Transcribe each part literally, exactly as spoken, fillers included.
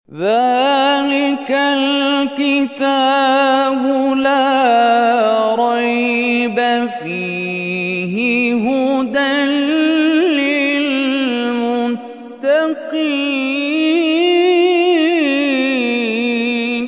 ذَلِكَ الْكِتَابُ لَا رَيْبَ فِيهِ هُدًى لِّلْمُتَّقِينَ.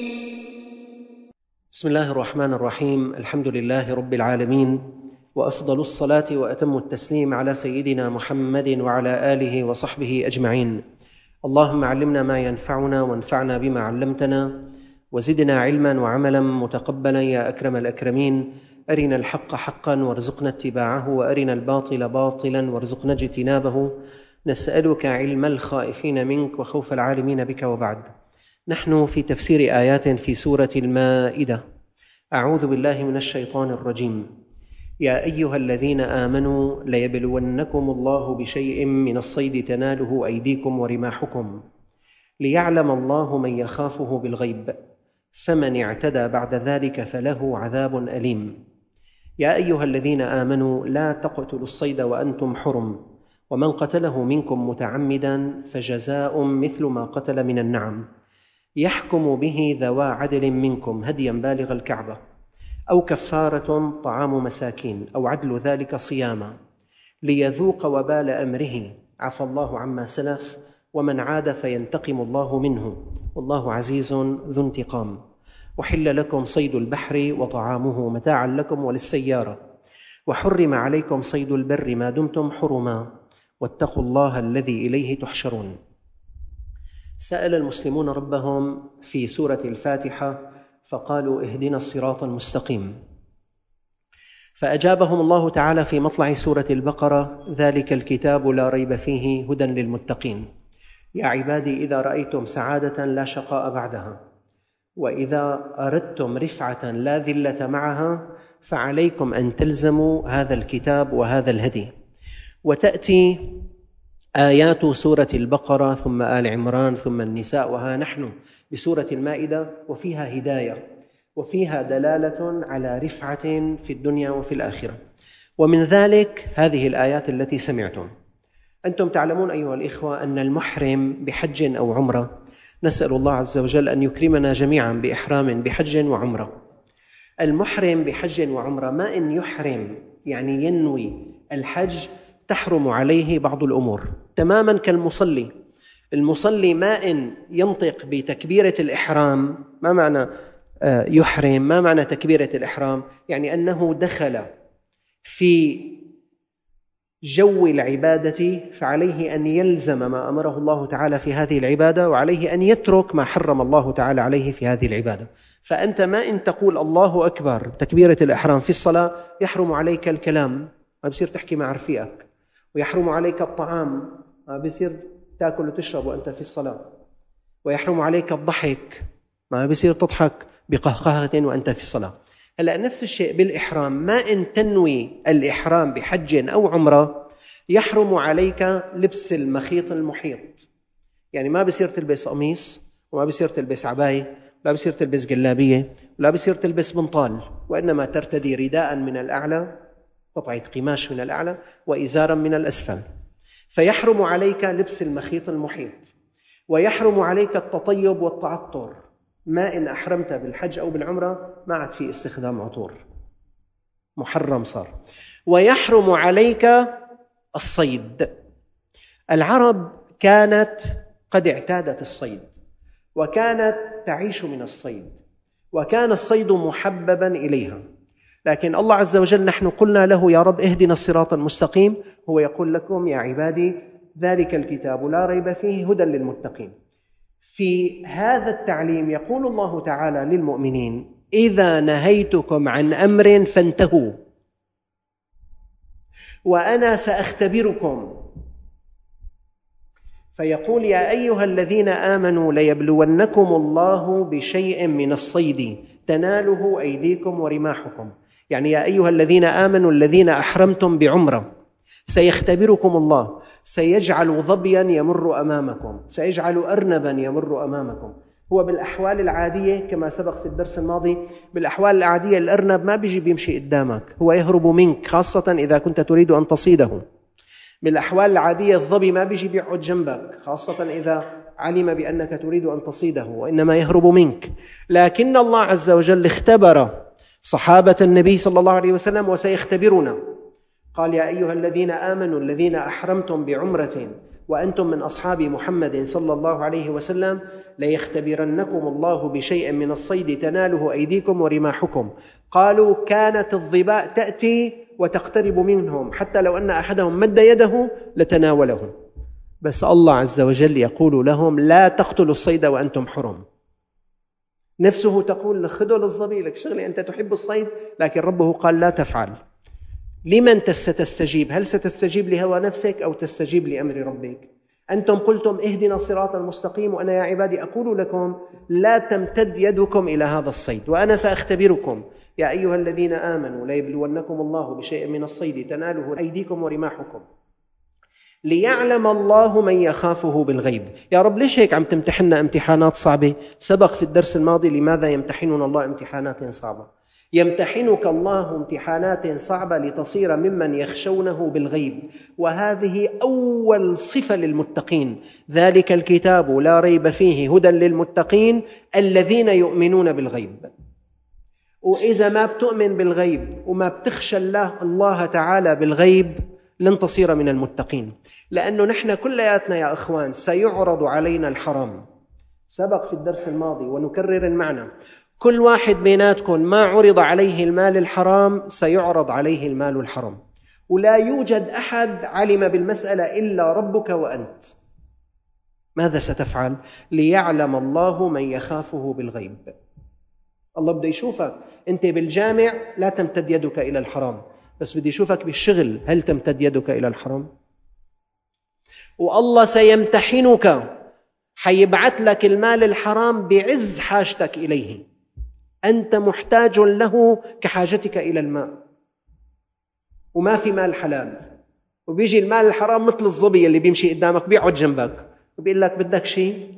بسم الله الرحمن الرحيم. الحمد لله رب العالمين، وأفضل الصلاة وأتم التسليم على سيدنا محمد وعلى آله وصحبه أجمعين. اللهم علمنا ما ينفعنا وانفعنا بما علمتنا، وزدنا علما وعملا متقبلا يا أكرم الأكرمين. أرنا الحق حقا وارزقنا اتباعه، وأرنا الباطل باطلا وارزقنا اجتنابه. نسألك علم الخائفين منك وخوف العالمين بك، وبعد. نحن في تفسير آيات في سورة المائدة. أعوذ بالله من الشيطان الرجيم. يا أيها الذين آمنوا ليبلونكم الله بشيء من الصيد تناله أيديكم ورماحكم ليعلم الله من يخافه بالغيب، فمن اعتدى بعد ذلك فله عذاب أليم. يا أيها الذين آمنوا لا تقتلوا الصيد وأنتم حرم، ومن قتله منكم متعمدا فجزاء مثل ما قتل من النعم، يحكم به ذوى عدل منكم هديا بالغ الكعبة، أو كفارة طعام مساكين، أو عدل ذلك صياما، ليذوق وبال أمره. عفى الله عما سلف، ومن عاد فينتقم الله منه، والله عزيز ذو انتقام. وحل لكم صيد البحر وطعامه متاعا لكم وللسيارة، وحرم عليكم صيد البر ما دمتم حرما، واتقوا الله الذي إليه تحشرون. سأل المسلمون ربهم في سورة الفاتحة فقالوا اهدنا الصراط المستقيم، فأجابهم الله تعالى في مطلع سورة البقرة: ذلك الكتاب لا ريب فيه هدى للمتقين. يا عبادي إذا رأيتم سعادة لا شقاء بعدها، وإذا أردتم رفعة لا ذلة معها، فعليكم أن تلزموا هذا الكتاب وهذا الهدي. وتأتي آيات سورة البقرة ثم آل عمران ثم النساء، وها نحن بسورة المائدة، وفيها هداية وفيها دلالة على رفعة في الدنيا وفي الآخرة. ومن ذلك هذه الآيات التي سمعتم. أنتم تعلمون أيها الإخوة أن المحرم بحج أو عمرة، نسأل الله عز وجل أن يكرمنا جميعا بإحرام بحج وعمرة. المحرم بحج وعمرة ما إن يحرم يعني ينوي الحج تحرم عليه بعض الأمور، تماما كالمصلي. المصلي ما إن ينطق بتكبيرة الإحرام. ما معنى يحرم؟ ما معنى تكبيرة الإحرام؟ يعني أنه دخل في جو العبادة، فعليه أن يلزم ما أمره الله تعالى في هذه العبادة، وعليه أن يترك ما حرم الله تعالى عليه في هذه العبادة. فأنت ما إن تقول الله أكبر تكبيرة الإحرام في الصلاة يحرم عليك الكلام، ما بصير تحكي مع رفيقك، ويحرم عليك الطعام، ما بصير تأكل وتشرب وأنت في الصلاة، ويحرم عليك الضحك، ما بصير تضحك بقهقهة وأنت في الصلاة. هلأ نفس الشيء بالإحرام، ما إن تنوي الإحرام بحج أو عمرة يحرم عليك لبس المخيط المحيط. يعني ما بصير تلبس قميص، وما بصير تلبس عباية، لا بصير تلبس جلابية، ولا بصير تلبس بنطال، وإنما ترتدي رداء من الأعلى، قطعة قماش من الأعلى، وإزارا من الأسفل. فيحرم عليك لبس المخيط المحيط، ويحرم عليك التطيب والتعطر. ما إن أحرمت بالحج أو بالعمرة ما عاد في استخدام عطور، محرم صار. ويحرم عليك الصيد. العرب كانت قد اعتادت الصيد، وكانت تعيش من الصيد، وكان الصيد محببا إليها. لكن الله عز وجل نحن قلنا له يا رب اهدنا الصراط المستقيم، هو يقول لكم يا عبادي ذلك الكتاب لا ريب فيه هدى للمتقين. في هذا التعليم يقول الله تعالى للمؤمنين: إذا نهيتكم عن أمر فانتهوا، وأنا سأختبركم. فيقول: يا أيها الذين آمنوا ليبلونكم الله بشيء من الصيد تناله أيديكم ورماحكم. يعني يا أيها الذين آمنوا الذين أحرمتم بعمرة، سيختبركم الله، سيجعل ظبيا يمر أمامكم، سيجعل أرنبا يمر أمامكم. هو بالأحوال العادية كما سبق في الدرس الماضي، بالأحوال العادية الأرنب ما بيجي بيمشي قدامك، هو يهرب منك، خاصة إذا كنت تريد أن تصيده. بالأحوال العادية الظبي ما بيجي بيقعد جنبك، خاصة إذا علم بأنك تريد أن تصيده وإنما يهرب منك، لكن الله عز وجل اختبر صحابة النبي صلى الله عليه وسلم وسيختبرنا. قال: يا أيها الذين آمنوا الذين أحرمتم بعمرة وأنتم من أصحاب محمد صلى الله عليه وسلم ليختبرنكم الله بشيء من الصيد تناله أيديكم ورماحكم. قالوا: كانت الظباء تأتي وتقترب منهم حتى لو أن أحدهم مد يده لتناوله، بس الله عز وجل يقول لهم: لا تقتلوا الصيد وأنتم حرم. نفسه تقول: خذوا للظبي، لك شغلي، أنت تحب الصيد، لكن ربه قال: لا تفعل. لمن ستستجيب؟ هل ستستجيب لهوى نفسك أو تستجيب لأمر ربك؟ أنتم قلتم: اهدنا الصراط المستقيم، وأنا يا عبادي أقول لكم: لا تمتد يدكم إلى هذا الصيد، وأنا سأختبركم. يا أيها الذين آمنوا ليبلونكم الله بشيء من الصيد تناله أيديكم ورماحكم ليعلم الله من يخافه بالغيب. يا رب ليش هيك عم تمتحننا امتحانات صعبة؟ سبق في الدرس الماضي لماذا يمتحننا الله امتحانات صعبة. يمتحنك الله امتحانات صعبة لتصير ممن يخشونه بالغيب، وهذه أول صفة للمتقين. ذلك الكتاب لا ريب فيه هدى للمتقين الذين يؤمنون بالغيب. وإذا ما بتؤمن بالغيب وما بتخشى الله الله تعالى بالغيب لن تصير من المتقين، لأنه نحن كلياتنا يا إخوان سيعرض علينا الحرام. سبق في الدرس الماضي ونكرر المعنى: كل واحد بيناتكم ما عرض عليه المال الحرام سيعرض عليه المال الحرام، ولا يوجد أحد علم بالمسألة إلا ربك وأنت. ماذا ستفعل؟ ليعلم الله من يخافه بالغيب. الله بده يشوفك أنت بالجامع لا تمتد يدك إلى الحرام، بس بدي يشوفك بالشغل هل تمتد يدك إلى الحرام؟ والله سيمتحنك، حيبعث لك المال الحرام بعز حاجتك إليه، أنت محتاج له كحاجتك إلى الماء، وما في مال حلال، وبيجي المال الحرام مثل الظبي اللي بيمشي قدامك بيقعد جنبك وبيقول لك: بدك شيء؟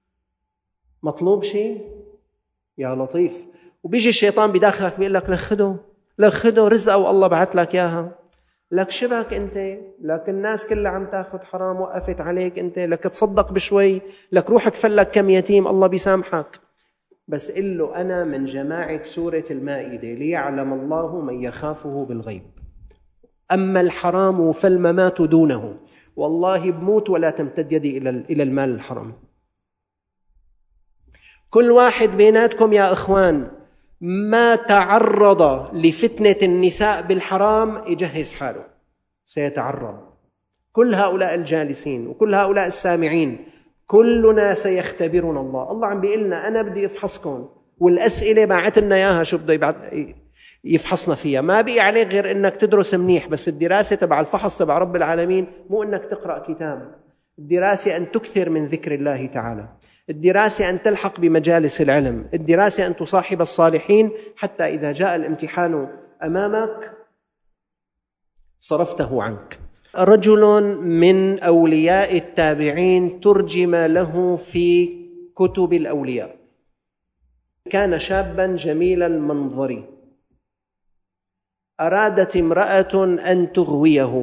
مطلوب شيء؟ يا لطيف. وبيجي الشيطان بداخلك بيقول لك: لخده لخده رزقه والله بعت لك إياها، لك شبك أنت، لك الناس كلها عم تاخذ حرام وقفت عليك أنت، لك تصدق بشوي، لك روح كفلك كم يتيم الله بيسامحك. بس قل له: أنا من جماعة سورة المائدة ليعلم الله من يخافه بالغيب. أما الحرام فالممات دونه، والله بموت ولا تمتد يدي إلى المال الحرام. كل واحد بيناتكم يا إخوان ما تعرض لفتنة النساء بالحرام يجهز حاله، سيتعرض. كل هؤلاء الجالسين وكل هؤلاء السامعين كلنا سيختبرنا الله. الله عم بيقلنا: أنا بدي أفحصكم، والأسئلة بعتنا إياها شو بده يفحصنا فيها. ما بقي عليك غير أنك تدرس منيح، بس الدراسة تبع الفحص تبع رب العالمين مو أنك تقرأ كتاب. الدراسة أن تكثر من ذكر الله تعالى، الدراسة أن تلحق بمجالس العلم، الدراسة أن تصاحب الصالحين، حتى إذا جاء الامتحان أمامك صرفته عنك. رجل من أولياء التابعين ترجم له في كتب الأولياء، كان شابا جميل المنظر، أرادت امرأة أن تغويه،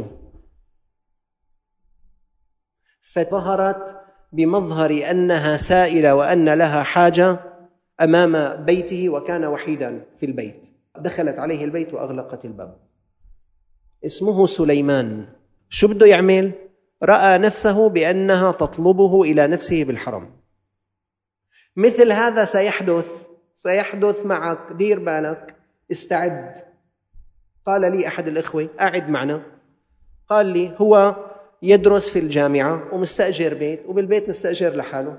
فظهرت بمظهر أنها سائلة وأن لها حاجة أمام بيته، وكان وحيدا في البيت. دخلت عليه البيت وأغلقت الباب. اسمه سليمان. شو بده يعمل؟ رأى نفسه بأنها تطلبه إلى نفسه بالحرام. مثل هذا سيحدث سيحدث معك، دير بالك، استعد. قال لي أحد الإخوة: أعد معنا. قال لي هو يدرس في الجامعة ومستأجر بيت، وبالبيت مستأجر لحاله،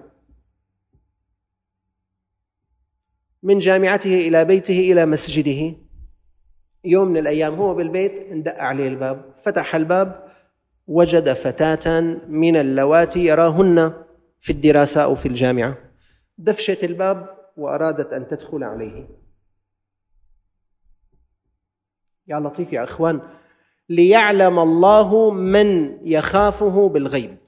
من جامعته إلى بيته إلى مسجده. يوم من الأيام هو بالبيت اندق عليه الباب، فتح الباب وجد فتاة من اللواتي يراهن في الدراسة أو في الجامعة. دفشت الباب وأرادت أن تدخل عليه. يا لطيف يا إخوان، ليعلم الله من يخافه بالغيب.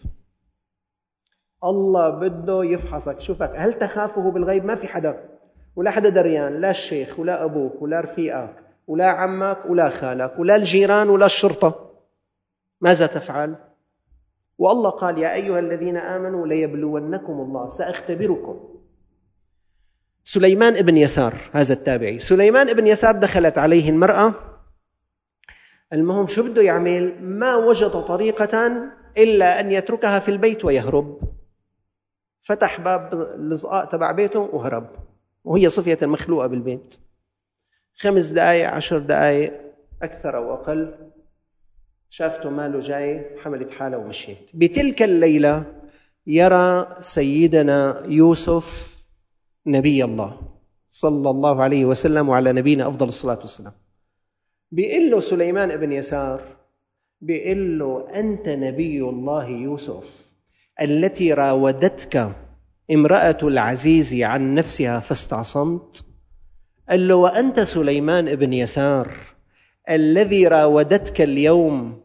الله بده يفحصك، شوفك هل تخافه بالغيب. ما في حدا ولا حدا دريان، لا الشيخ ولا أبوك ولا رفيقك ولا عمك ولا خالك ولا الجيران ولا الشرطة. ماذا تفعل؟ والله قال يا أيها الذين آمنوا ليبلونكم الله، سأختبركم. سليمان ابن يسار هذا التابعي، سليمان ابن يسار دخلت عليه المرأة، المهم شو بده يعمل؟ ما وجد طريقة إلا أن يتركها في البيت ويهرب. فتح باب الزقاق تبع بيته وهرب، وهي صفية مخلوقة بالبيت. خمس دقائق عشر دقائق أكثر أو أقل شافته ماله جاي، حملت حالة ومشيت. بتلك الليلة يرى سيدنا يوسف نبي الله صلى الله عليه وسلم وعلى نبينا أفضل الصلاة والسلام. بيقول له سليمان ابن يسار، بيقول له أنت نبي الله يوسف التي راودتك امرأة العزيز عن نفسها فاستعصمت. قال له وأنت سليمان ابن يسار الذي راودتك اليوم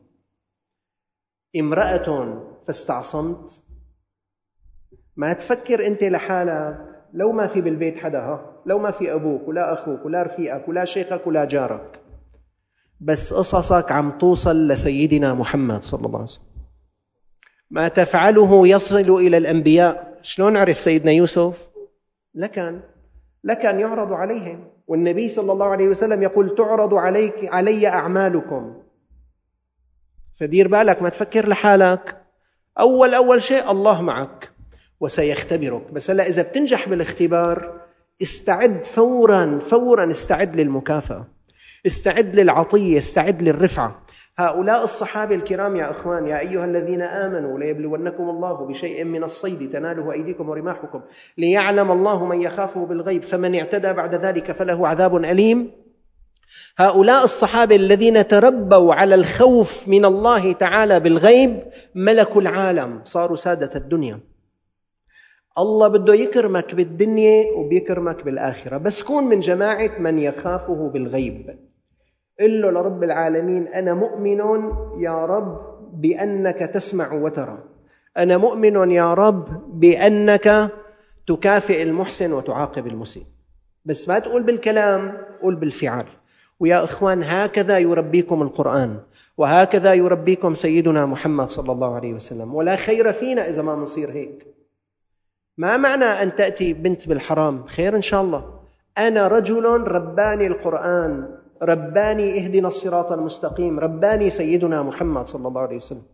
امرأة فاستعصمت. ما تفكر أنت لحالك لو ما في بالبيت حدا، ها لو ما في أبوك ولا أخوك ولا رفيقك ولا شيخك ولا جارك، بس قصصك عم توصل لسيدنا محمد صلى الله عليه وسلم. ما تفعله يصل إلى الأنبياء. شلون عرف سيدنا يوسف؟ لكن لكن يعرض عليهم، والنبي صلى الله عليه وسلم يقول تعرض عليك علي أعمالكم. فدير بالك، ما تفكر لحالك. أول أول شيء الله معك وسيختبرك. بس هلا إذا بتنجح بالاختبار استعد فورا فورا، استعد للمكافأة، استعد للعطية، استعد للرفعة. هؤلاء الصحابة الكرام يا أخوان، يا أيها الذين آمنوا ليبلونكم الله بشيء من الصيد تناله أيديكم ورماحكم ليعلم الله من يخافه بالغيب فمن اعتدى بعد ذلك فله عذاب أليم. هؤلاء الصحابة الذين تربوا على الخوف من الله تعالى بالغيب ملكوا العالم، صاروا سادة الدنيا. الله بده يكرمك بالدنيا وبيكرمك بالآخرة، بس كون من جماعة من يخافه بالغيب. قل له لرب العالمين أنا مؤمن يا رب بأنك تسمع وترى، أنا مؤمن يا رب بأنك تكافئ المحسن وتعاقب المسيء. بس ما تقول بالكلام، قول بالفعل. ويا إخوان هكذا يربيكم القرآن، وهكذا يربيكم سيدنا محمد صلى الله عليه وسلم. ولا خير فينا إذا ما نصير هيك. ما معنى أن تأتي بنت بالحرام؟ خير إن شاء الله. أنا رجل رباني القرآن، رباني اهدنا الصراط المستقيم، رباني سيدنا محمد صلى الله عليه وسلم.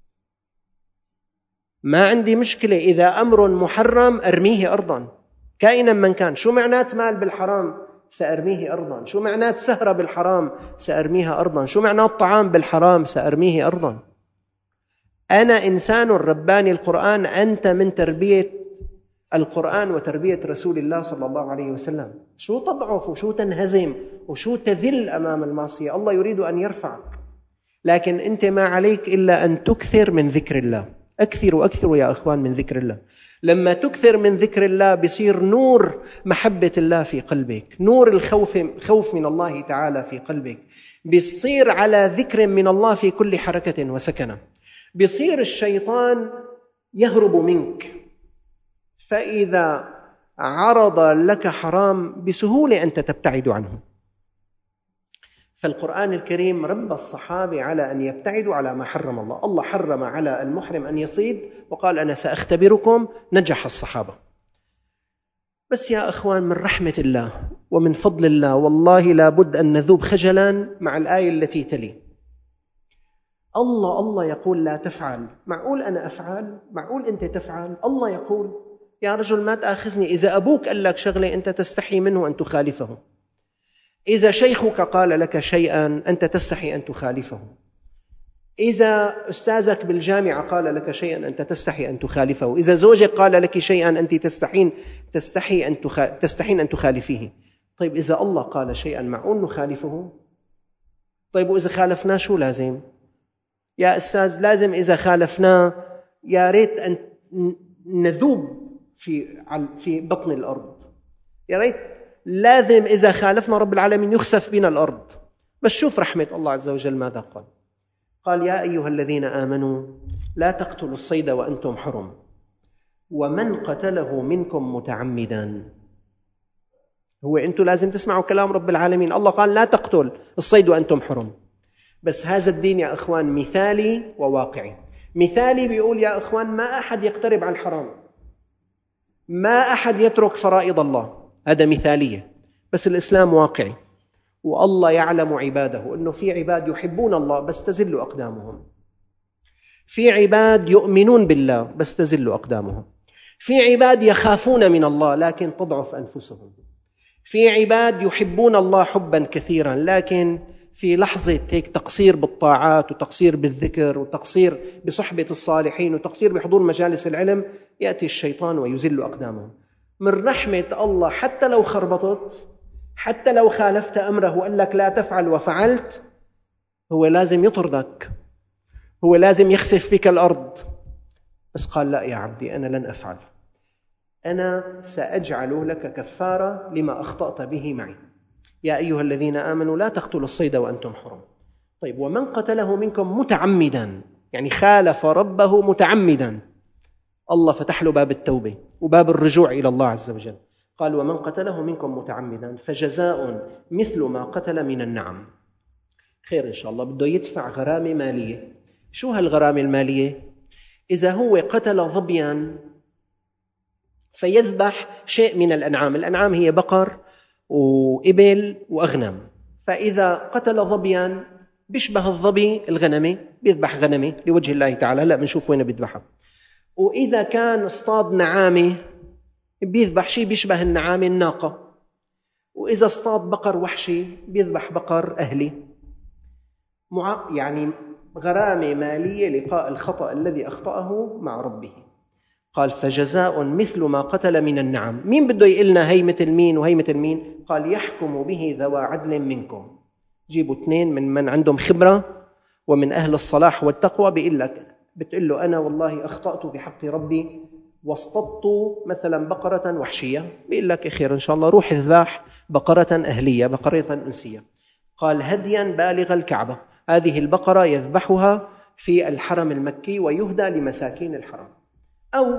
ما عندي مشكلة إذا أمر محرم أرميه أرضا كائنا من كان. شو معنات مال بالحرام؟ سأرميه أرضا. شو معنات سهرة بالحرام؟ سأرميها أرضا. شو معنات طعام بالحرام؟ سأرميه أرضا. أنا إنسان رباني القرآن. أنت من تربية القرآن وتربية رسول الله صلى الله عليه وسلم. شو تضعف وشو تنهزم وشو تذل أمام المعصية؟ الله يريد أن يرفعك، لكن أنت ما عليك إلا أن تكثر من ذكر الله. أكثروا أكثروا يا أخوان من ذكر الله. لما تكثر من ذكر الله بيصير نور محبة الله في قلبك، نور الخوف خوف من الله تعالى في قلبك. بيصير على ذكر من الله في كل حركة وسكنة. بيصير الشيطان يهرب منك، فإذا عرض لك حرام بسهولة أنت تبتعد عنه. فالقرآن الكريم رب الصحابة على أن يبتعدوا على ما حرم الله. الله حرم على المحرم أن يصيد وقال أنا سأختبركم. نجح الصحابة. بس يا أخوان من رحمة الله ومن فضل الله والله لابد أن نذوب خجلا مع الآية التي تلي. الله الله يقول لا تفعل. معقول أنا أفعل؟ معقول أنت تفعل؟ الله يقول يا رجل ما تأخذني. إذا أبوك قال لك شغلة أنت تستحي منه أن تخالفه. إذا شيخك قال لك شيئا أنت تستحي أن تخالفه. إذا أستاذك بالجامعة قال لك شيئا أنت تستحي أن تخالفه. إذا زوجك قال لك شيئا أنت تستحين تستحي أن تخ... تستحين أن تخالفيه. طيب إذا الله قال شيئا معقول نخالفه؟ طيب وإذا خالفناه شو لازم؟ يا أستاذ لازم إذا خالفناه يا ريت أن نذوب في في بطن الأرض. يا ريت لازم إذا خالفنا رب العالمين يخسف بنا الأرض. بس شوف رحمة الله عز وجل ماذا قال. قال يا أيها الذين آمنوا لا تقتلوا الصيد وأنتم حرم ومن قتله منكم متعمدا. هو أنتم لازم تسمعوا كلام رب العالمين. الله قال لا تقتل الصيد وأنتم حرم. بس هذا الدين يا أخوان مثالي وواقعي. مثالي بيقول يا إخوان ما أحد يقترب عن الحرام، ما أحد يترك فرائض الله، هذا مثالية. بس الإسلام واقعي، والله يعلم عباده أنه في عباد يحبون الله بس تزل أقدامهم، في عباد يؤمنون بالله بس تزل أقدامهم، في عباد يخافون من الله لكن تضعف أنفسهم، في عباد يحبون الله حبا كثيرا لكن في لحظة هيك تقصير بالطاعات وتقصير بالذكر وتقصير بصحبة الصالحين وتقصير بحضور مجالس العلم يأتي الشيطان ويزل أقدامهم. من رحمة الله حتى لو خربطت، حتى لو خالفت أمره وقال لك لا تفعل وفعلت، هو لازم يطردك، هو لازم يخسف بك الأرض، بس قال لا يا عبدي أنا لن أفعل، أنا سأجعل لك كفارة لما أخطأت به معي. يا أيها الذين آمنوا لا تقتلوا الصيد وأنتم حرم. طيب ومن قتله منكم متعمدا، يعني خالف ربه متعمدا، الله فتح له باب التوبة وباب الرجوع إلى الله عز وجل. قال ومن قتله منكم متعمدا فجزاء مثل ما قتل من النعم. خير إن شاء الله، بده يدفع غرامة مالية. شو هالغرامة المالية؟ إذا هو قتل ظبيا فيذبح شيء من الأنعام، الأنعام هي بقر وإبل وأغنم، فإذا قتل ظبيا بيشبه الظبي الغنمي بيذبح غنمي لوجه الله تعالى، لا بنشوف وين بيذبحها. وإذا كان اصطاد نعامة بيذبح شيء بيشبه النعامة الناقة، وإذا اصطاد بقر وحشي بيذبح بقر أهلي. مع يعني غرامة مالية لقاء الخطأ الذي أخطأه مع ربه. قال فجزاء مثل ما قتل من النعم. مين بده يقلنا هي مثل مين وهي مثل مين؟ قال يحكم به ذوى عدل منكم. جيبوا اثنين من من عندهم خبرة ومن أهل الصلاح والتقوى، بيقول لك بتقول له أنا والله أخطأت بحق ربي واصطدت مثلا بقرة وحشية، بيقول لك خير إن شاء الله روح اذبح بقرة أهلية، بقرة أنسية. قال هديا بالغ الكعبة، هذه البقرة يذبحها في الحرم المكي ويهدى لمساكين الحرم. أو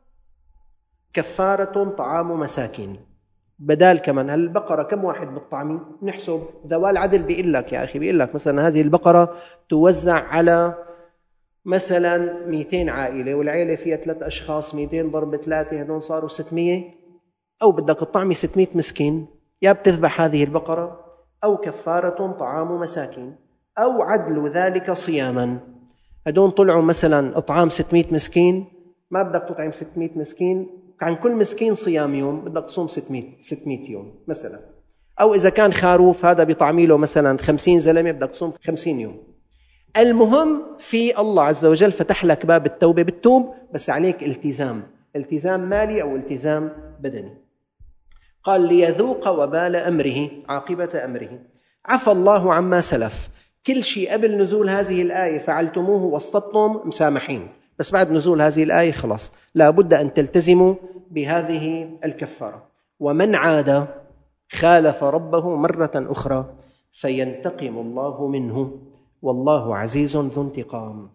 كفارة طعام مساكين، بدال كمان هالبقرة كم واحد بالطعمي نحسب ذوال العدل. بيقول لك يا أخي، بيقول لك مثلا هذه البقرة توزع على مثلا مئتين عائلة والعائلة فيها ثلاث أشخاص، مئتين ضرب ثلاثة هدون صاروا ستمية، أو بدك الطعمي ستمية مسكين، يا بتذبح هذه البقرة أو كفارة طعام مساكين أو عدل ذلك صياما. هدون طلعوا مثلا إطعام ستمية مسكين، ما بدك تطعم ستمية مسكين، عن كل مسكين صيام يوم، بدك تصوم ستمية يوم مثلا. أو إذا كان خروف هذا بيطعمي له مثلا خمسين زلمة، بدك تصوم خمسين يوم. المهم في الله عز وجل فتح لك باب التوبة، بالتوب بس عليك التزام، التزام مالي أو التزام بدني. قال ليذوق وبال أمره، عاقبة أمره. عفى الله عما سلف، كل شيء قبل نزول هذه الآية فعلتموه واصطدتم مسامحين، بس بعد نزول هذه الآية خلاص لا بد أن تلتزموا بهذه الكفارة. ومن عاد خالف ربه مرة أخرى فينتقم الله منه والله عزيز ذو انتقام.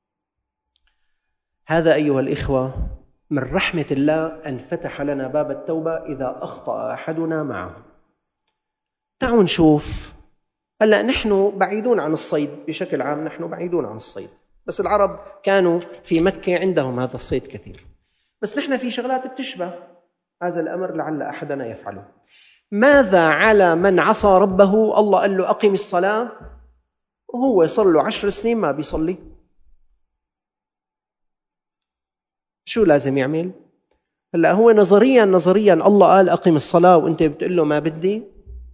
هذا أيها الإخوة من رحمة الله أن فتح لنا باب التوبة إذا أخطأ أحدنا معه. تعالوا نشوف، هلأ نحن بعيدون عن الصيد بشكل عام، نحن بعيدون عن الصيد، بس العرب كانوا في مكة عندهم هذا الصيد كثير، بس نحن في شغلات بتشبه هذا الأمر لعل أحدنا يفعله. ماذا على من عصى ربه؟ الله قال له أقم الصلاة وهو يصل له عشر سنين ما بيصلي، شو لازم يعمل؟ هلأ هو نظريا نظريا الله قال أقم الصلاة وأنت بتقول له ما بدي،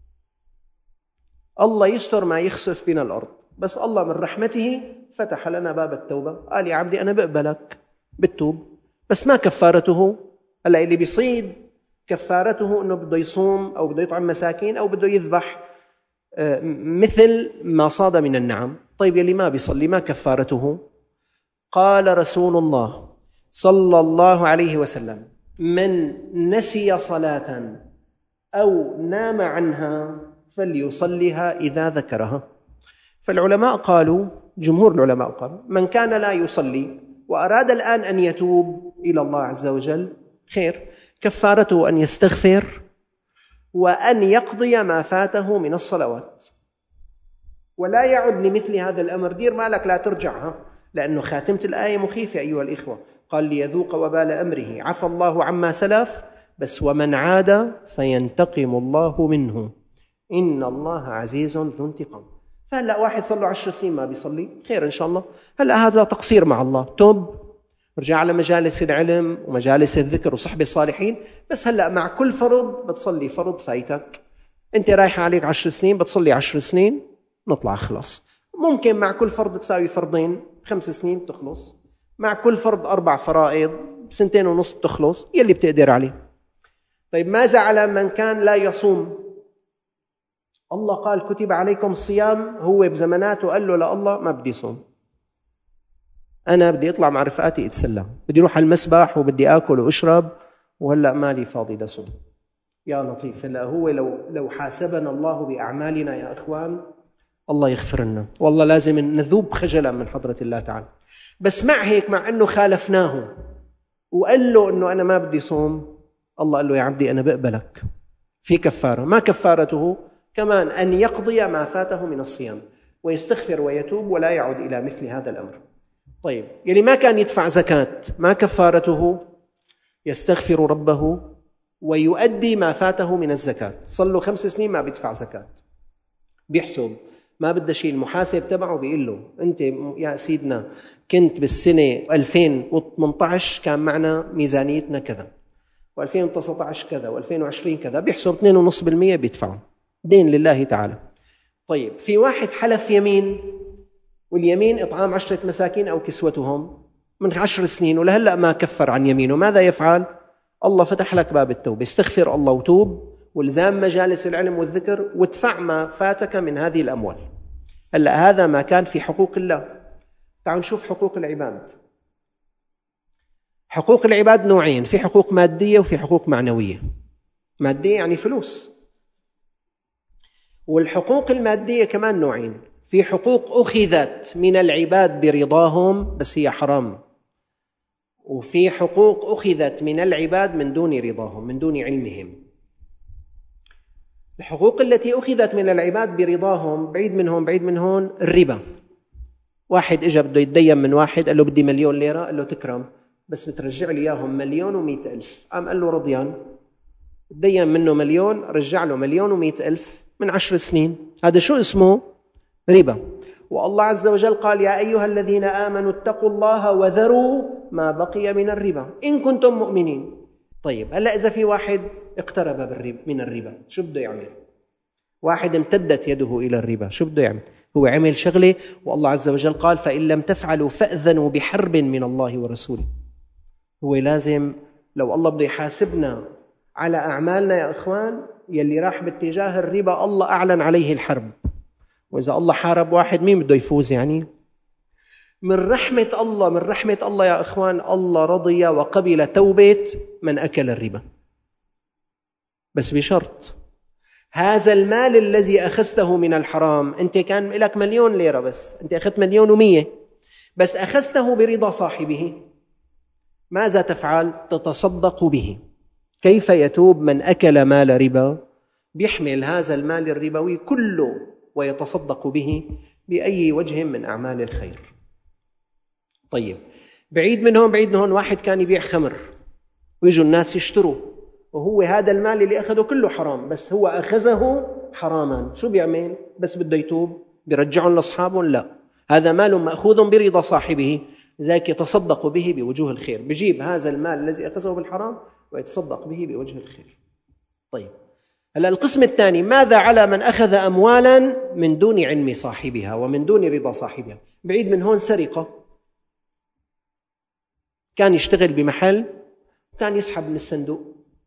الله يستر ما يخسف بنا الأرض. بس الله من رحمته فتح لنا باب التوبة، قال يا عبدي أنا بقبلك بالتوب، بس ما كفارته؟ هلأ اللي بيصيد كفارته أنه بده يصوم أو بده يطعم مساكين أو بده يذبح مثل ما صاد من النعم. طيب يلي ما بيصلي ما كفارته؟ قال رسول الله صلى الله عليه وسلم من نسي صلاة أو نام عنها فليصليها إذا ذكرها. فالعلماء قالوا، جمهور العلماء قالوا من كان لا يصلي وأراد الآن أن يتوب إلى الله عز وجل خير، كفارته أن يستغفر وأن يقضي ما فاته من الصلوات ولا يعد لمثل هذا الأمر. دير مالك لا ترجعها، لأنه خاتمة الآية مخيفة أيها الإخوة، قال ليذوق وبال أمره، عفى الله عما سلف، بس ومن عاد فينتقم الله منه إن الله عزيز ذو انتقام. فهلأ واحد صار له عشر سنين ما بيصلي، خير إن شاء الله، هلأ هذا تقصير مع الله، توب رجع على مجالس العلم ومجالس الذكر وصحبة الصالحين، بس هلأ مع كل فرض بتصلي فرض فايتك. أنت رايح عليك عشر سنين بتصلي عشر سنين، نطلع خلاص. ممكن مع كل فرض تساوي فرضين، خمس سنين تخلص. مع كل فرض أربع فرائض، بسنتين ونص تخلص، يلي بتقدر عليه. طيب ماذا على من كان لا يصوم؟ الله قال كتب عليكم الصيام، هو بزماناته قال له لا الله ما بدي صوم، أنا بدي أطلع مع رفقاتي أتسلى، بدي أروح على المسبح وبدي آكل وأشرب، وهلأ مالي فاضي لصوم. يا لطيف، هلأ هو لو لو حاسبنا الله بأعمالنا يا إخوان الله يغفر لنا، والله لازم نذوب خجلا من حضرة الله تعالى. بس مع هيك، مع أنه خالفناه وقال له أنه أنا ما بدي صوم، الله قال له يا عبدي أنا بقبلك في كفارة. ما كفارته؟ كمان أن يقضي ما فاته من الصيام ويستغفر ويتوب ولا يعود إلى مثل هذا الأمر. طيب يلي ما كان يدفع زكاة، ما كفارته؟ يستغفر ربه ويؤدي ما فاته من الزكاة. صار له خمس سنين ما بيدفع زكاة، بيحسب ما بده شيء، المحاسب تبعه بيقول له أنت يا سيدنا كنت بالسنة ألفين وثمانية عشر كان معنا ميزانيتنا كذا، وألفين وتسعة عشر كذا، وألفين وعشرين كذا، بيحسب اثنين فاصلة خمسة بالمئة بيدفعه دين لله تعالى. طيب في واحد حلف يمين، واليمين إطعام عشرة مساكين أو كسوتهم من عشر سنين، ولهلأ ما كفر عن يمينه، ماذا يفعل؟ الله فتح لك باب التوبة، استغفر الله وتوب، والزام مجالس العلم والذكر، وادفع ما فاتك من هذه الأموال. هلأ هذا ما كان في حقوق الله. تعالوا نشوف حقوق العباد. حقوق العباد نوعين، في حقوق مادية وفي حقوق معنوية. مادية يعني فلوس، والحقوق المادية كمان نوعين، في حقوق أخذت من العباد برضاهم بس هي حرام، وفي حقوق أخذت من العباد من دون رضاهم، من دون علمهم. الحقوق التي أخذت من العباد برضاهم، بعيد منهم بعيد من هون، الربا. واحد إجا بده يتدين من واحد، قال له بدي مليون ليرة، قال له تكرم بس بترجع لي إياهم مليون ومئة ألف. قام قال له رضيان، تدين منه مليون، رجع له مليون ومئة ألف من عشر سنين. هذا شو اسمه؟ ربا. والله عز وجل قال يا أيها الذين آمنوا اتقوا الله وذروا ما بقي من الربا إن كنتم مؤمنين. طيب هلأ إذا في واحد اقترب بالربا من الربا شو بده يعمل؟ واحد امتدت يده إلى الربا شو بده يعمل؟ هو عمل شغلة والله عز وجل قال فإن لم تفعلوا فأذنوا بحرب من الله ورسوله. هو لازم لو الله بده يحاسبنا على أعمالنا يا إخوان، يلي راح باتجاه الربا الله أعلن عليه الحرب. وإذا الله حارب واحد مين بده يفوز؟ يعني من رحمة الله، من رحمة الله يا إخوان، الله رضي وقبل توبة من أكل الربا، بس بشرط هذا المال الذي أخذته من الحرام، أنت كان لك مليون ليرة بس أنت أخذت مليون ومية، بس أخذته برضا صاحبه، ماذا تفعل؟ تتصدق به. كيف يتوب من أكل مال ربا؟ بيحمل هذا المال الربوي كله ويتصدق به بأي وجه من أعمال الخير. طيب بعيد من هون بعيد من هون، واحد كان يبيع خمر ويجوا الناس يشتروا، وهو هذا المال اللي أخذه كله حرام، بس هو أخذه حراما، شو بيعمل؟ بس بده يتوب، بيرجعهم لأصحابهم؟ لا، هذا مال مأخوذ برضا صاحبه، لذلك يتصدق به بوجوه الخير. بيجيب هذا المال الذي أخذه بالحرام ويتصدق به بوجه الخير. طيب هلا القسم الثاني، ماذا على من أخذ أموالا من دون علم صاحبها ومن دون رضا صاحبها؟ بعيد من هون سرقة، كان يشتغل بمحل كان يسحب من الصندوق،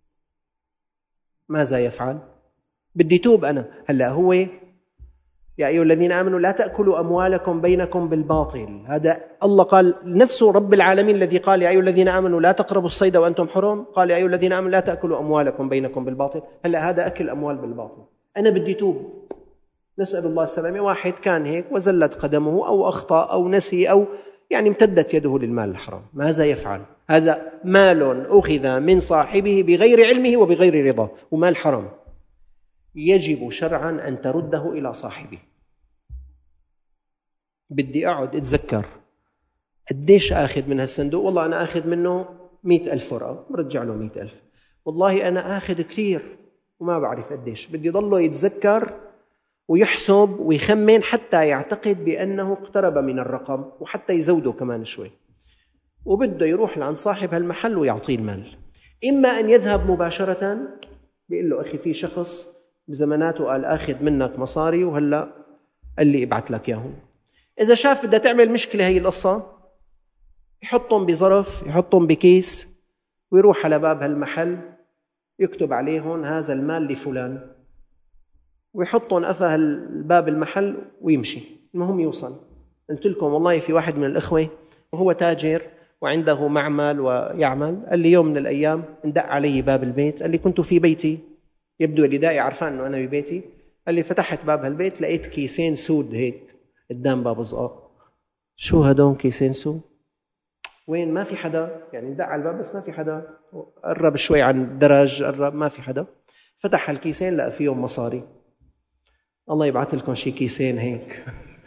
ماذا يفعل؟ بدي توب أنا. هلا هو يا أيها الذين آمنوا لا تأكلوا أموالكم بينكم بالباطل، هذا الله قال نفسه رب العالمين الذي قال يا أيها الذين آمنوا لا تقربوا الصيد وأنتم حرم، قال يا أيها الذين آمنوا لا تأكلوا أموالكم بينكم بالباطل. هلا هذا أكل أموال بالباطل، أنا بدي توب، نسأل الله السلامة. واحد كان هيك وزلت قدمه أو أخطأ أو نسي أو يعني امتدت يده للمال الحرام، ماذا يفعل؟ هذا مال أخذ من صاحبه بغير علمه وبغير رضاه، ومال حرام، يجب شرعا أن ترده إلى صاحبه. بدي أقعد أتذكر قديش آخذ من هالصندوق؟ والله أنا آخذ منه مئة ألف ورقة، برجع له مئة ألف. والله أنا آخذ كثير وما بعرف قديش. بدي ضله يتذكر ويحسب ويخمن حتى يعتقد بأنه اقترب من الرقم، وحتى يزوده كمان شوي، وبده يروح لعند صاحب هالمحل ويعطيه المال. إما أن يذهب مباشرة بيقول له أخي في شخص بزماناته قال آخذ منك مصاري وهلأ قال لي ابعت لك ياهم. إذا شاف بدها تعمل مشكلة هي القصة، يحطهم بظرف، يحطهم بكيس، ويروح على باب هالمحل يكتب عليهم هذا المال لفلان، ويحطهم قفا الباب المحل ويمشي. المهم يوصل. قلت لكم والله في واحد من الإخوة وهو تاجر وعنده معمل ويعمل، قال لي يوم من الأيام اندق علي باب البيت، قال لي كنت في بيتي، يبدو اللي داعي عرفان أنه أنا ببيتي، قال لي فتحت باب هالبيت لقيت كيسين سود هيك قدام باب صغار. شو هدول كيسين سود؟ وين؟ ما في حدا، يعني اندق على الباب بس ما في حدا. قرب شوي عن الدرج، قرب ما في حدا، فتح الكيسين لقى فيهم مصاري. الله يبعث لكم شي كيسين هيك.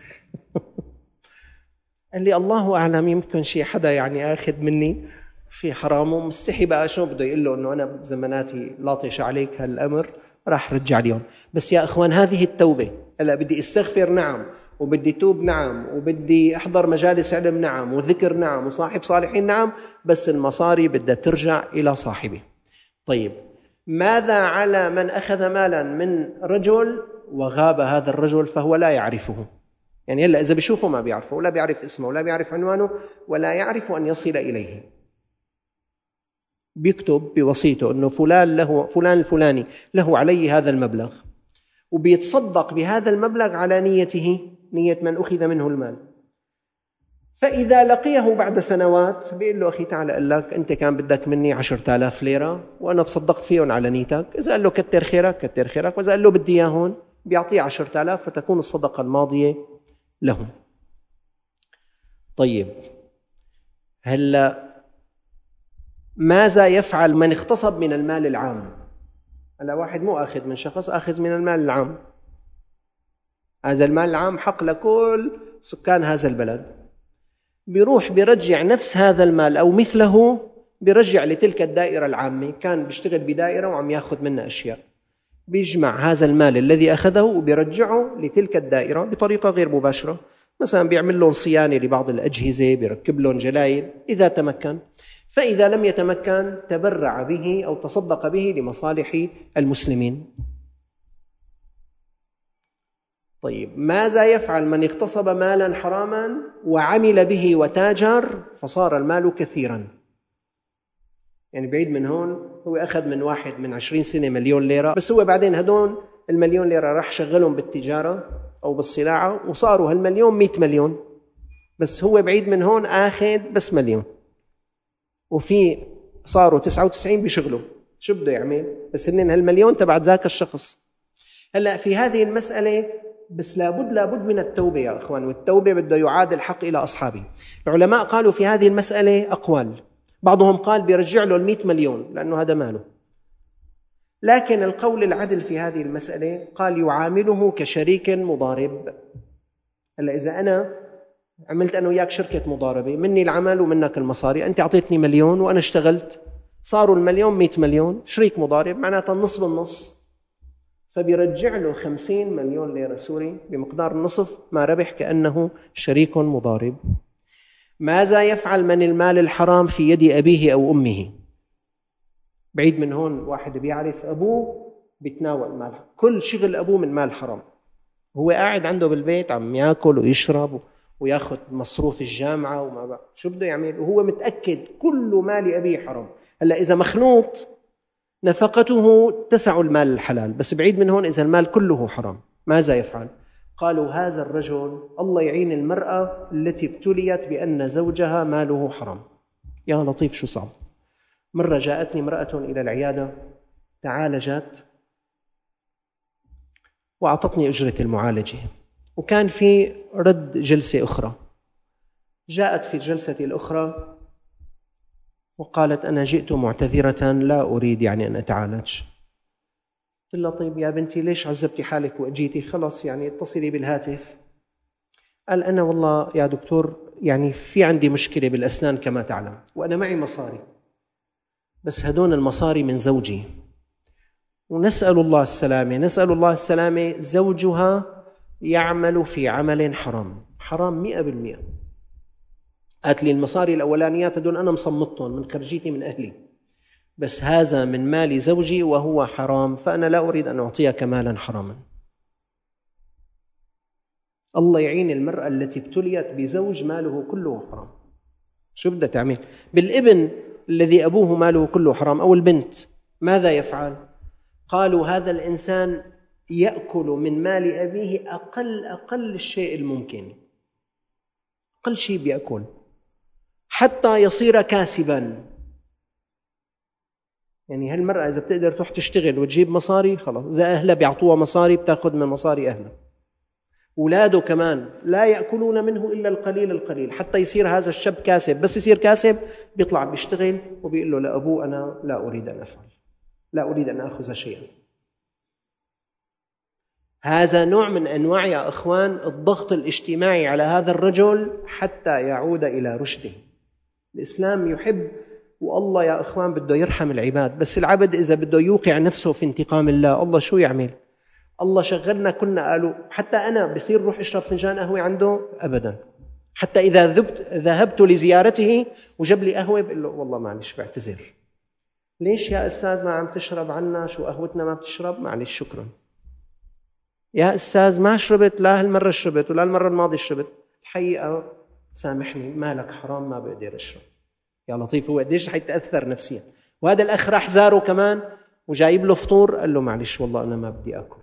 قال لي الله أعلم، يمكن شي حدا يعني آخذ مني في حرامه، مستحي بقى شو بده يقول له أنه أنا بزماناتي لاطش عليك هالأمر، راح رجع اليوم. بس يا أخوان هذه التوبة. هلا بدي استغفر نعم، وبدي توب نعم، وبدي أحضر مجالس علم نعم، وذكر نعم، وصاحب صالحين نعم، بس المصاري بدها ترجع إلى صاحبه. طيب ماذا على من أخذ مالا من رجل وغاب هذا الرجل فهو لا يعرفه؟ يعني هلا إذا بيشوفه ما بيعرفه، ولا بيعرف اسمه، ولا بيعرف عنوانه، ولا يعرف أن يصل إليه. بيكتب بوصيته أنه فلان له فلان الفلاني له علي هذا المبلغ، وبيتصدق بهذا المبلغ على نيته، نية من أخذ منه المال. فإذا لقيه بعد سنوات بيقول له أخي تعال أقول لك أنت كان بدك مني عشرة آلاف ليرة وأنا تصدقت فيهم على نيتك. إذا قال له كتر خيرك كتر خيرك، وإذا قال له بدي إياهون بيعطيه عشرة آلاف، فتكون الصدقة الماضية له. طيب هلا ماذا يفعل من اغتصب من المال العام؟ هلا واحد مو أخذ من شخص، أخذ من المال العام. هذا المال العام حق لكل سكان هذا البلد. بيروح بيرجع نفس هذا المال أو مثله، بيرجع لتلك الدائرة العامة. كان بيشتغل بدائرة وعم ياخذ منها أشياء، بيجمع هذا المال الذي أخذه وبيرجعه لتلك الدائرة بطريقة غير مباشرة. مثلا بيعمل لهم صيانة لبعض الأجهزة، بيركب لهم جلايل إذا تمكن. فإذا لم يتمكن تبرع به أو تصدق به لمصالح المسلمين. طيب ماذا يفعل من اغتصب مالا حراما وعمل به وتاجر فصار المال كثيرا؟ يعني بعيد من هون، هو أخذ من واحد من عشرين سنة مليون ليرة، بس هو بعدين هدون المليون ليرة راح شغلهم بالتجارة أو بالصناعة وصاروا هالمليون مئة مليون، بس هو بعيد من هون آخذ بس مليون، وفي صاروا تسعة وتسعين بيشغلوا. شو بده يعمل؟ بس إنن هالمليون تبع ذاك الشخص. هلأ في هذه المسألة بس لابد لابد من التوبة يا أخوان، والتوبة بده يعاد الحق إلى أصحابه. العلماء قالوا في هذه المسألة أقوال. بعضهم قال بيرجع له المئة مليون لأنه هذا ماله، لكن القول العدل في هذه المسألة قال يعامله كشريك مضارب. هلا إذا أنا عملت أنا وياك شركة مضاربة، مني العمل ومنك المصاري، أنت أعطيتني مليون وأنا اشتغلت، صاروا المليون مئة مليون، شريك مضارب معناتها النصف بالنص، فبيرجع له خمسين مليون ليرة سوري بمقدار النصف ما ربح كأنه شريك مضارب. ماذا يفعل من المال الحرام في يد أبيه أو أمه؟ بعيد من هون واحد بيعرف أبوه بيتناول مال، كل شغل أبوه من مال حرام، هو قاعد عنده بالبيت عم يأكل ويشرب ويأخذ مصروف الجامعة وما بقى. شو بده يعمل وهو متأكد كل مال أبيه حرام؟ هلا إذا مخلوط نفقته تسع المال الحلال، بس بعيد من هون إذا المال كله حرام ماذا يفعل؟ قالوا هذا الرجل الله يعين المرأة التي ابتليت بأن زوجها ماله حرام. يا لطيف شو صعب. مرة جاءتني امرأة إلى العيادة، تعالجت وأعطتني أجرة المعالجة، وكان في رد جلسة أخرى. جاءت في الجلسة الأخرى وقالت أنا جئت معتذرة لا أريد يعني أن أتعالج. قلت لها طيب يا بنتي ليش عذبتي حالك وأجيتي؟ خلص يعني اتصلي بالهاتف. قال أنا والله يا دكتور يعني في عندي مشكلة بالأسنان كما تعلم، وأنا معي مصاري، بس هدون المصاري من زوجي، ونسأل الله السلامة نسأل الله السلامة زوجها يعمل في عمل حرام حرام مئة بالمئة. قالت لي المصاري الأولانيات هدول أنا مصمتهم من خرجيتي من أهلي، بس هذا من مال زوجي وهو حرام، فأنا لا أريد أن أعطيك مالا حراما. الله يعين المرأة التي ابتليت بزوج ماله كله حرام. شو بدها تعمل بالابن الذي أبوه ماله كله حرام أو البنت؟ ماذا يفعل؟ قالوا هذا الإنسان يأكل من مال أبيه أقل أقل الشيء الممكن، أقل شيء بيأكل حتى يصير كاسبا. يعني هالمرأة إذا بتقدر تروح تشتغل وتجيب مصاري خلاص، إذا أهلها بيعطوها مصاري بتاخذ من مصاري أهلها. أولاده كمان لا يأكلون منه إلا القليل القليل حتى يصير هذا الشاب كاسب. بس يصير كاسب بيطلع بيشتغل وبيقول له لأبوه أنا لا أريد أن أفعل، لا أريد أن أخذ شيئا. هذا نوع من أنواع يا أخوان الضغط الاجتماعي على هذا الرجل حتى يعود إلى رشده. الإسلام يحب، والله يا أخوان بده يرحم العباد، بس العبد إذا بده يوقع نفسه في انتقام الله الله شو يعمل؟ الله شغلنا كنا قالوا حتى أنا بصير روح اشرب فنجان قهوة عنده أبدا، حتى إذا ذهبت لزيارته وجاب لي قهوة بقول له والله معلش بعتذر. ليش يا أستاذ ما عم تشرب عنا؟ شو قهوتنا ما بتشرب؟ معلش شكرا يا أستاذ ما شربت، لا هالمرة شربت ولا المرة الماضية شربت، الحقيقة سامحني مالك حرام ما بقدر أشرب. يا لطيف هو قديش حيتأثر نفسيا. وهذا الأخ راح زاره كمان وجايب له فطور، قال له معلش والله أنا ما بدي أكل.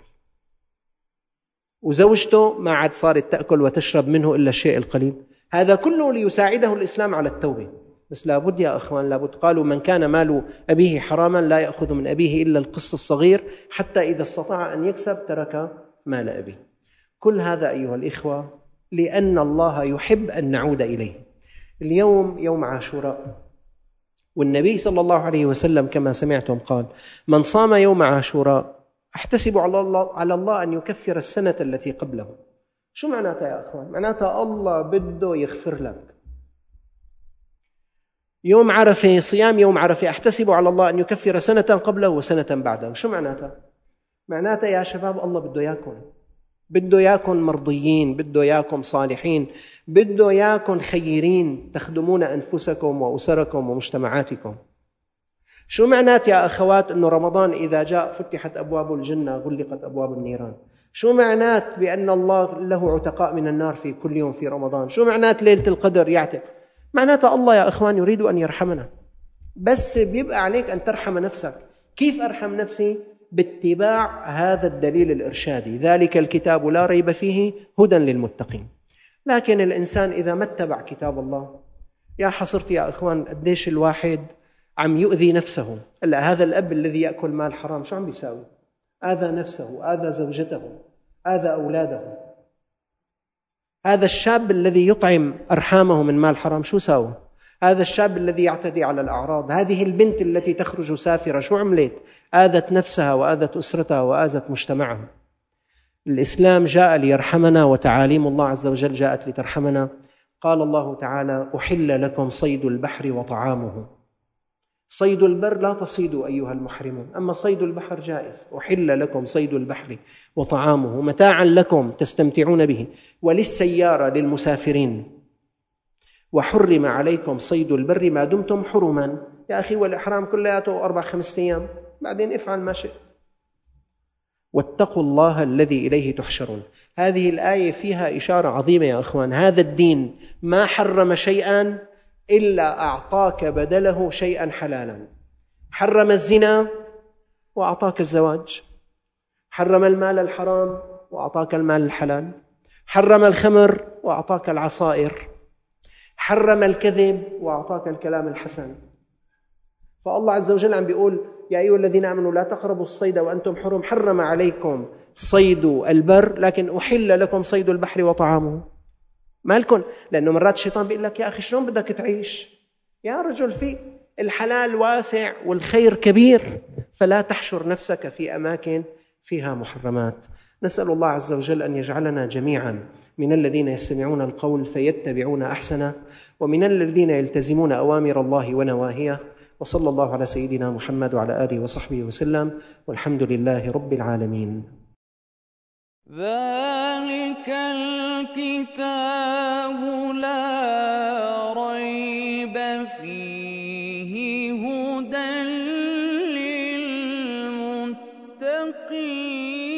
وزوجته ما عاد صارت تأكل وتشرب منه إلا الشيء القليل. هذا كله ليساعده الإسلام على التوبة. بس لابد يا أخوان لابد، قالوا من كان مال أبيه حراما لا يأخذ من أبيه إلا القسط الصغير، حتى إذا استطاع أن يكسب ترك مال أبيه. كل هذا أيها الإخوة لأن الله يحب أن نعود إليه. اليوم يوم عاشوراء، والنبي صلى الله عليه وسلم كما سمعتم قال من صام يوم عاشوراء أحتسب على الله, على الله أن يكفر السنة التي قبله. شو معناتها يا أخوان؟ معناتها الله بده يغفر لك. يوم عرفة، صيام يوم عرفة أحتسب على الله أن يكفر سنة قبله وسنة بعده. شو معناتها؟ معناتها يا شباب الله بده ياكم، بده ياكم مرضيين، بده ياكم صالحين، بده ياكم خيرين تخدمون أنفسكم وأسركم ومجتمعاتكم. شو معنات يا أخوات أنه رمضان إذا جاء فتحت أبواب الجنة غلقت أبواب النيران؟ شو معنات بأن الله له عتقاء من النار في كل يوم في رمضان؟ شو معنات ليلة القدر يعتق؟ معناتها الله يا أخوان يريد أن يرحمنا، بس بيبقى عليك أن ترحم نفسك. كيف أرحم نفسي؟ باتباع هذا الدليل الإرشادي، ذلك الكتاب لا ريب فيه هدى للمتقين. لكن الإنسان إذا ما اتبع كتاب الله، يا حصرت يا أخوان قديش الواحد عم يؤذي نفسه. هلا هذا الأب الذي يأكل مال حرام شو عم بيساوي؟ آذى نفسه، آذى زوجته، آذى أولاده. هذا الشاب الذي يطعم أرحامه من مال حرام شو ساوى؟ هذا الشاب الذي يعتدي على الأعراض، هذه البنت التي تخرج سافرة شو عملت؟ آذت نفسها وآذت أسرتها وآذت مجتمعها. الإسلام جاء ليرحمنا، وتعاليم الله عز وجل جاءت لترحمنا. قال الله تعالى أحل لكم صيد البحر وطعامه. صيد البر لا تصيدوا أيها المحرمون، أما صيد البحر جائز. أحل لكم صيد البحر وطعامه متاعا لكم تستمتعون به وللسيارة للمسافرين، وحرم عليكم صيد البر ما دمتم حرما. يا أخي والإحرام كلياته أربع خمسة أيام، بعدين افعل ما شئت. واتقوا الله الذي إليه تحشرون. هذه الآية فيها إشارة عظيمة يا أخوان. هذا الدين ما حرم شيئا إلا أعطاك بدله شيئا حلالا. حرم الزنا وأعطاك الزواج، حرم المال الحرام وأعطاك المال الحلال، حرم الخمر وأعطاك العصائر، حرم الكذب وأعطاك الكلام الحسن. فالله عز وجل عم بيقول يا أيها الذين آمنوا لا تقربوا الصيد وأنتم حرم، حرم عليكم صيد البر لكن أحل لكم صيد البحر وطعامه. مالكن؟ لأنه مرات الشيطان بيقول لك يا أخي شلون بدك تعيش؟ يا رجل في الحلال واسع والخير كبير، فلا تحشر نفسك في أماكن فيها محرمات. نسأل الله عز وجل أن يجعلنا جميعا من الذين يستمعون القول فيتبعون أحسنه، ومن الذين يلتزمون أوامر الله ونواهيه. وصلى الله على سيدنا محمد وعلى آله وصحبه وسلم، والحمد لله رب العالمين. ذلك الكتاب لا ريب فيه هدى للمتقين.